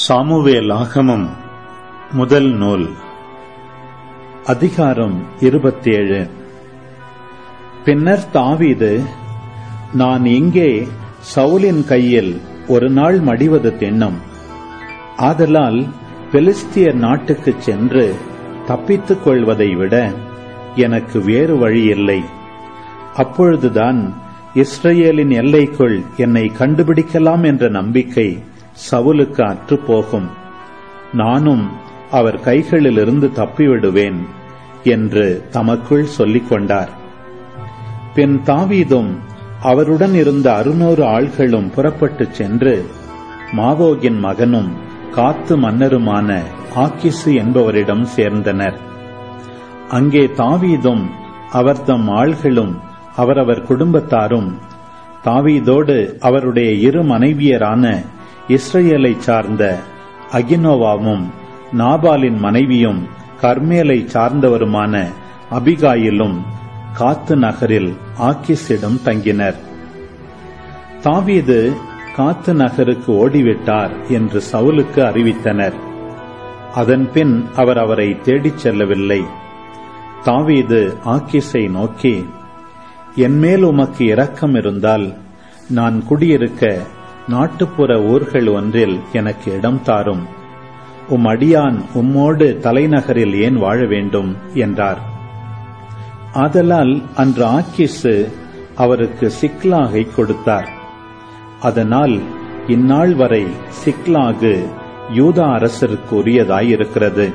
சாமுவேலாகமம் முதல் நூல் அதிகாரம் 27. பின்னர் தாவீது, நான் இங்கே சவுலின் கையில் ஒரு நாள் மடிவது திண்ணம். ஆதலால் பெலிஸ்தியர் நாட்டுக்குச் சென்று தப்பித்துக் கொள்வதை விட எனக்கு வேறு வழியில்லை. அப்பொழுதுதான் இஸ்ரவேலின் எல்லைக்குள் என்னை கண்டுபிடிக்கலாம் என்ற நம்பிக்கை சவுலுக்கு அற்றுப்போகும். நானும் அவர் கைகளிலிருந்து தப்பிவிடுவேன் என்று தமக்குள் சொல்லிக் கொண்டார். பின் தாவீதும் அவருடன் இருந்த 600 ஆள்களும் புறப்பட்டுச் சென்று மாவோகின் மகனும் காத்து மன்னருமான ஆக்கிசு என்பவரிடம் சேர்ந்தனர். அங்கே தாவீதும் அவர்தம் ஆள்களும் அவரவர் குடும்பத்தாரும் தாவீதோடு அவருடைய 2 மனைவியரான இஸ்ரவேலைச் சார்ந்த அகினோவாமும் நாபாலின் மனைவியும் கர்மேலை சார்ந்தவருமான அபிகாயிலும் காத்து நகரில் ஆக்கிஸிடம் தங்கினர். தாவீது காத்து நகருக்கு ஓடிவிட்டார் என்று சவுலுக்கு அறிவித்தனர். அதன்பின் அவர் அவரை தேடிச் செல்லவில்லை. தாவீது ஆக்கிஸை நோக்கி, என்மேல் உமக்கு இரக்கம் இருந்தால் நான் குடியிருக்க நாட்டுப்புற ஊர்கள் ஒன்றில் எனக்கு இடம் தாரும். உம் அடியான் உம்மோடு தலைநகரில் ஏன் வாழ வேண்டும் என்றார். ஆதலால் அன்று ஆக்கிசு அவருக்கு சிக்லாகை கொடுத்தார். அதனால் இந்நாள் வரை சிக்லாகு யூதா அரசருக்கு உரியதாயிருக்கிறது.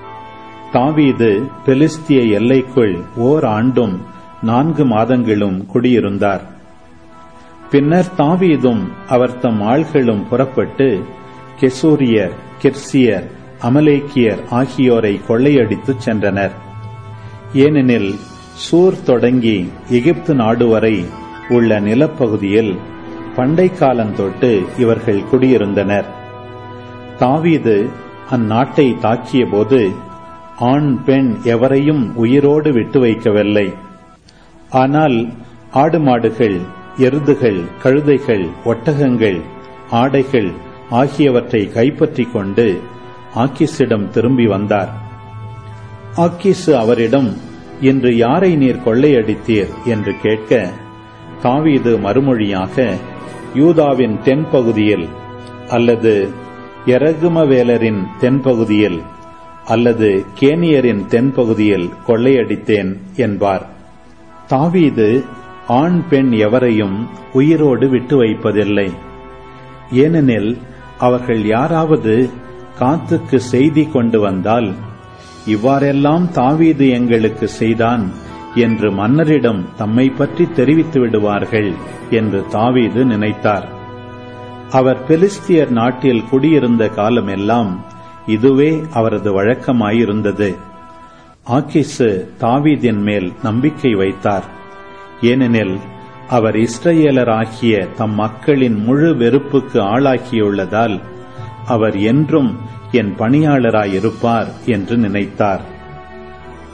தாவீது பெலிஸ்திய எல்லைக்குள் ஓர் ஆண்டும் 4 மாதங்களும் குடியிருந்தார். பின்னர் தாவீதும் அவர்தம் ஆள்களும் புறப்பட்டு கெசூரியர், கிர்சியர், அமலேக்கியர் ஆகியோரை கொள்ளையடித்துச் சென்றனர். ஏனெனில் சூர் தொடங்கி எகிப்து நாடு வரை உள்ள நிலப்பகுதியில் பண்டை காலந்தொட்டு இவர்கள் குடியிருந்தனர். தாவீது அந்நாட்டை தாக்கிய போது ஆண் பெண் எவரையும் உயிரோடு விட்டு வைக்கவில்லை. ஆனால் ஆடு மாடுகள், எருதுகள், கழுதைகள், ஒட்டகங்கள், ஆடைகள் ஆகியவற்றை கைப்பற்றிக் கொண்டு ஆக்கிஸிடம் திரும்பி வந்தார். ஆக்கிசு அவரிடம், இன்று யாரை நீர் கொள்ளையடித்தீர் என்று கேட்க, தாவீது மறுமொழியாக, யூதாவின் தென்பகுதியில் அல்லது எரகுமவேலரின் தென்பகுதியில் அல்லது கேனியரின் தென்பகுதியில் கொள்ளையடித்தேன் என்பார். தாவீது ஆண் பெண் எவரையும் உயிரோடு விட்டு வைப்பதில்லை. ஏனெனில் அவர்கள் யாராவது காத்துக்கு செய்தி கொண்டு வந்தால், இவ்வாறெல்லாம் தாவீது எங்களுக்கு செய்தான் என்று மன்னரிடம் தம்மை பற்றி தெரிவித்து விடுவார்கள் என்று தாவீது நினைத்தார். அவர் பெலிஸ்தியர் நாட்டில் குடியிருந்த காலமெல்லாம் இதுவே அவரது வழக்கமாயிருந்தது. ஆக்கிசு தாவீதின் மேல் நம்பிக்கை வைத்தார். ஏனெனில் அவர் இஸ்ரவேலராகிய தம் மக்களின் முழு வெறுப்புக்கு ஆளாக்கியுள்ளதால் அவர் என்றும் என் பணியாளராயிருப்பார் என்று நினைத்தார்.